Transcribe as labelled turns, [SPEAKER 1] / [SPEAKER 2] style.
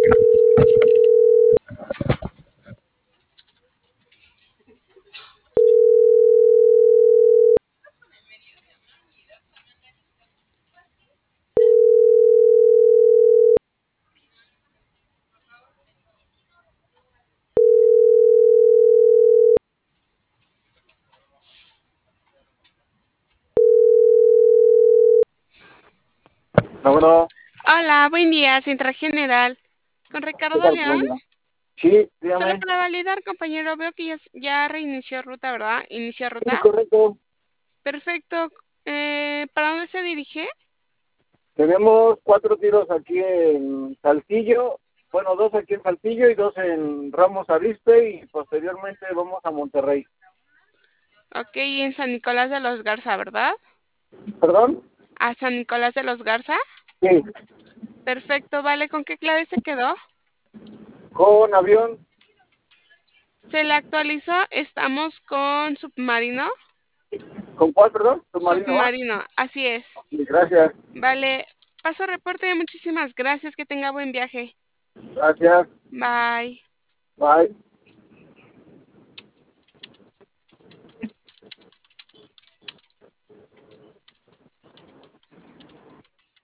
[SPEAKER 1] No, bueno,
[SPEAKER 2] Hola, buen día, Central General. ¿Con
[SPEAKER 1] ¿qué
[SPEAKER 2] Ricardo
[SPEAKER 1] tal,
[SPEAKER 2] León?
[SPEAKER 1] compañero? Sí,
[SPEAKER 2] Solo
[SPEAKER 1] dígame.
[SPEAKER 2] para validar, compañero, veo que ya reinició ruta, ¿verdad? ¿Inició
[SPEAKER 1] Sí,
[SPEAKER 2] ruta?
[SPEAKER 1] correcto.
[SPEAKER 2] Perfecto. ¿Para dónde se dirige?
[SPEAKER 1] Tenemos 4 tiros aquí en Saltillo. Bueno, 2 aquí en Saltillo y 2 en Ramos Arizpe y posteriormente vamos a Monterrey.
[SPEAKER 2] Ok, en San Nicolás de los Garza, ¿verdad?
[SPEAKER 1] ¿Perdón?
[SPEAKER 2] ¿A San Nicolás de los Garza?
[SPEAKER 1] Sí,
[SPEAKER 2] Perfecto, vale. ¿Con qué clave se quedó?
[SPEAKER 1] con avión.
[SPEAKER 2] Se le actualizó, estamos con submarino.
[SPEAKER 1] ¿Con cuál, perdón? Submarino, ¿va?
[SPEAKER 2] Submarino, así es.
[SPEAKER 1] Sí, gracias.
[SPEAKER 2] Vale, paso reporte, muchísimas gracias, que tenga buen viaje.
[SPEAKER 1] Gracias.
[SPEAKER 2] Bye.
[SPEAKER 1] Bye.